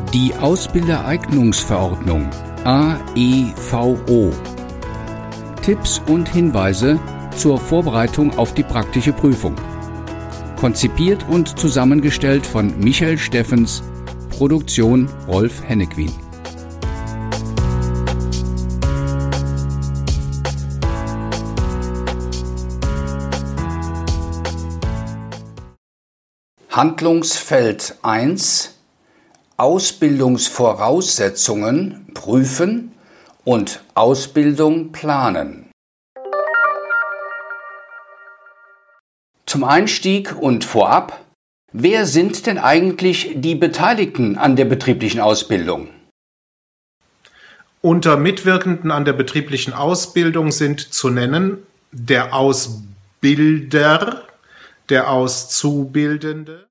Die Ausbildereignungsverordnung AEVO. Tipps und Hinweise zur Vorbereitung auf die praktische Prüfung. Konzipiert und zusammengestellt von Michael Steffens, Produktion Rolf Hennequin. Handlungsfeld 1: Ausbildungsvoraussetzungen prüfen und Ausbildung planen. Zum Einstieg und vorab: Wer sind denn eigentlich die Beteiligten an der betrieblichen Ausbildung? Unter Mitwirkenden an der betrieblichen Ausbildung sind zu nennen der Ausbilder, der Auszubildende,